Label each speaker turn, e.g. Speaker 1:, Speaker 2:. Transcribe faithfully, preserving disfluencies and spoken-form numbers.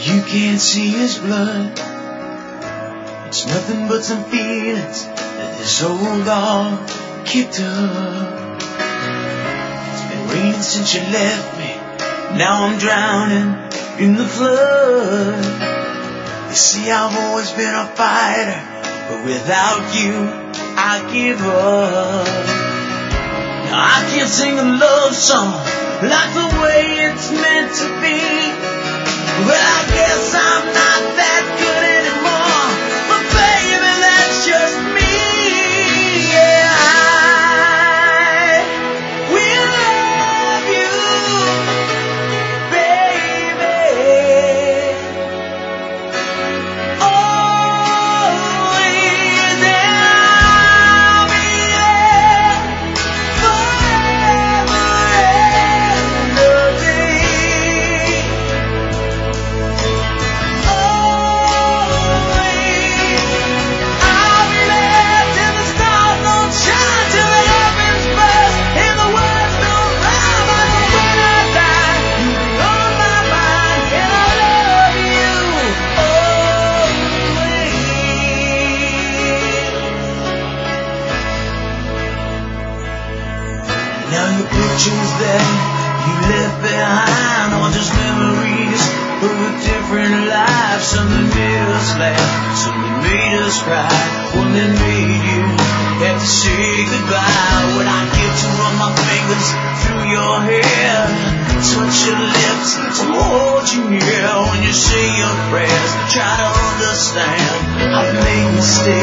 Speaker 1: You can't see his blood. It's nothing but some feelings that this old dog kicked up. It's been raining since you left me. Now I'm drowning in the flood. You see, I've always been a fighter, but without you, I give up. Now I can't sing a love song like the way it's meant to be. Well, I guess I'm not that good anymore, but baby, that's just me. Yeah, I will love you, baby, always, and I'll be there forever and a day. Now your pictures that you left behind are just memories of a different life. Some that made us laugh, some that made us cry, one that made you have to say goodbye. When I get to run my fingers through your hair, touch your lips, to hold you near, when you say your prayers, try to understand I've made mistakes.